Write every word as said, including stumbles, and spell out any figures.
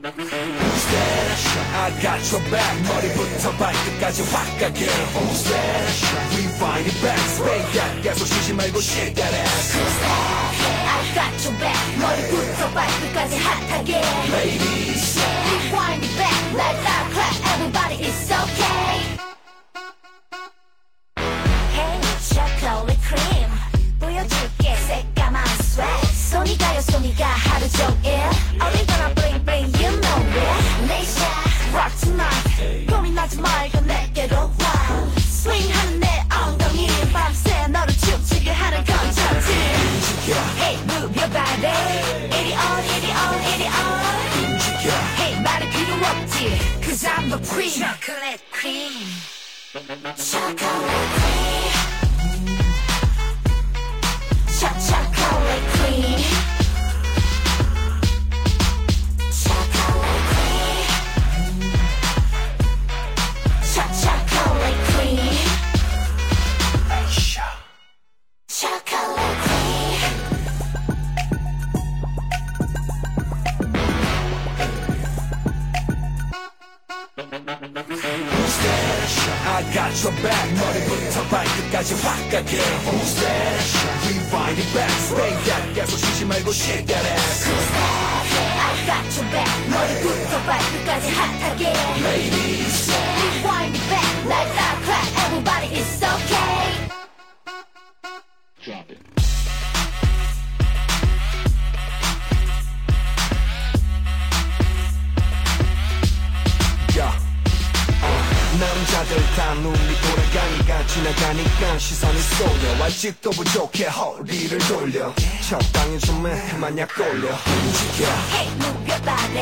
Who's that? I got your back. 머리부터 발끝까지 확 가게. Who's that? Rewind it back. Spin that. 계속 쉬지 말고 shake that ass. Who's that? I got your back. 머리부터 발끝까지 핫하게. Ladies, rewind it back. Like that clap. Everybody, it's okay. Hey, chocolate cream. 보여줄게 새까만 sweat. 손이 가요 손이가 하루 종일. 어딜 가나 bling bling, you know it. 내샷 rock tonight. 고민하지 말고 내게로 와. swing하는 내 엉덩이. 밤새 너를 춤추게 하는 건전지. Hey, move your body. 이리 on, 이리 on, 이리 on. Hey, 말이 필요 없지. Cause I'm the queen. Chocolate cream. Chocolate cream. Chocolate cream. Chocolate cream. Chocolate cream. Chocolate cream. who's that? I got your back. 머리부터 발끝까지 확 가게. Who's that? Rewind it back. Spin that. 계속 쉬지 말고 shake that ass. Who's that? I got your back. 머리부터 발끝까지 핫하게. Ladies, rewind it back. Like that clap. Everybody, it's okay. Drop it. yeah. 남자들 다 눈이 돌아가니까 지나가니까 시선이 쏠려. 아직도 부족해 허리를 돌려. 적당히 좀 해 만약 걸려. 움직여 Hey, move your body.